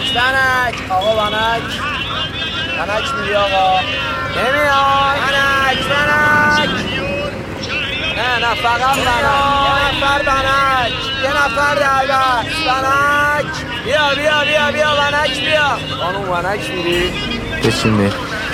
ونک آقا ونک میری آقا نمیاد ونک نه فقط ونک یه نفر در بست ونک بیا ونک بیا خانوم ونک میری بشین میری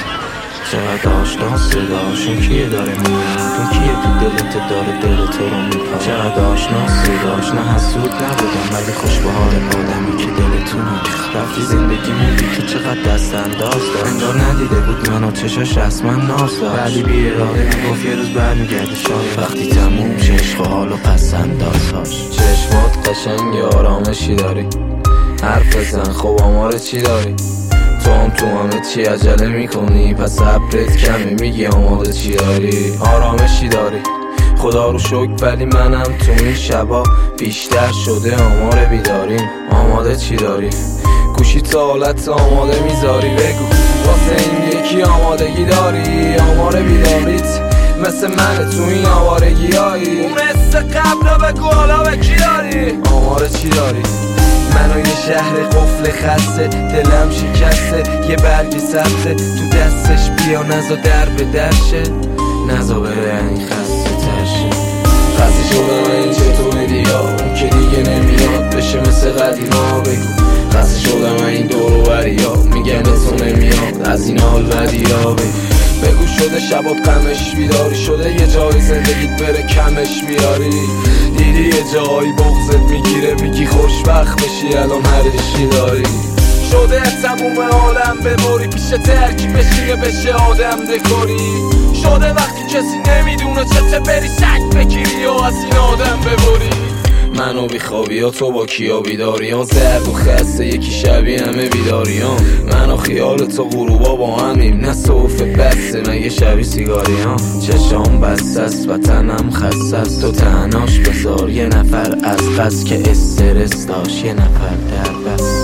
چقدر آشنا صداشون کیه داره میاد کیه تو دلت داره دل تو رو میپا چقدر آشنا صداش نه حسود نبودم ولی خوش به حال آدمی که دلتون رو رفتی زندگیمون بی تو چقدر دست انداز دار انگار ندیده بود منو چشاش رسما ناز داشت ولی بی اراده میگفت یه روز برمیگرده شاید وقتی تموم شه عشق و حال و پس اندازهاش چشمات قشنگ آرامشی داری حرف بزن خب آمار چی داری تو همه چی عجله میکنی پس صبرت کمی میگی آماده چی داری آرامشی داری خدا رو شکر ولی منم تو این شبا بیشتر شده آمار بیداریم آماده چی داری گوشی تا حالت آماده میذاری بگو واسه این یکی آمادگی داری آمار بیداریت مثل من تو این آوارگیایی اون حس قبل رو بگو حالا به کی داری آمار چی داری منو یه شهر قفل خسته دلم شکسته یه برگ سبزه تو دستش بیا نزا در به درشه نزا بره این خسته ترشه خسته شدم این چطوری بیا اون که دیگه نمیاد بشه مثل قدیما بگو خسته شدم این دور و بریا میگن تو نمیاد از این حال بدیا بگو شده شبات غمش بیداری شده یه جایی زندگیت بره کمش بیاری دیدی یه جایی بغضت میگیره میگی خوشبخت بشی الان هرشی داری شده تموم عالم ببری پیش ترکی بشینه بشه آدم دکاری شده وقتی کسی نمیدونه چته بری سگ بگیری و از این آدم ببری منو بیخوابی ها تو با کیا بیداریان زرد و خسته یکی شبیه همه بیداریان منو خیال تو غروبا با همیم نه صوفه بسته مگه شبیه سیگاریان چشام بسته است و تنم خسته است تو تنهاش بذار یه نفر از قصد که استرس داشت یه نفر در بس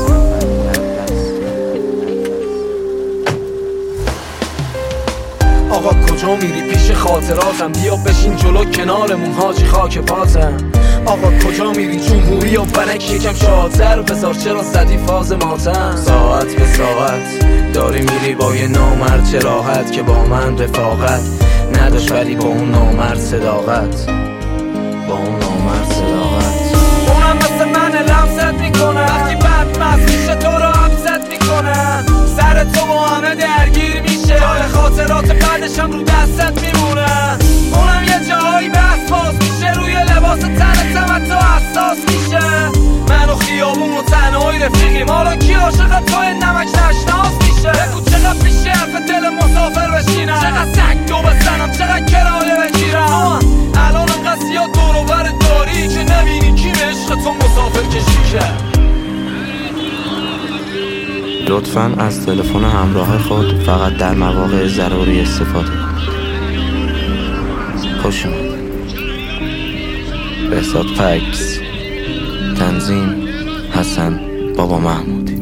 آقا کجا میری پیش خاطراتم بیا بشین جلو کنارمون حاجی خاک پاتم آقا کجا میری جمهوری و ونک یکم شادتر بذار چرا زدی فاز ماتم ساعت به ساعت داری میری با یه نامرد چه راحت که با من رفاقت نداشت ولی با اون نامرد صداقت اونم مثل من لمست میکنه وقتی بد مست میشه تو رو حبست میکنه سر تو با همه درگیر میشه جای خاطرات بعدشم رو دستت میمونه اونم یه جایی بحث باز میشه روی لباس تنتم تو حساس میشه من و خیابون و تنهایی رفیقیم حالا کی عاشق توی نمک نشناس میشه بگو چقدر پیشه حرف دل مسافر بشینم چقدر سگ دو بزنم چقدر کرایه بگیرم الان انقدر زیاد دور و بر داری که نبینی کی به عشق تو مسافر کشی کرد لطفاً از تلفن همراه خود فقط در مواقع ضروری استفاده کنید. خوش اومد. بهزاد فکس تنظیم حسن بابا محمودی.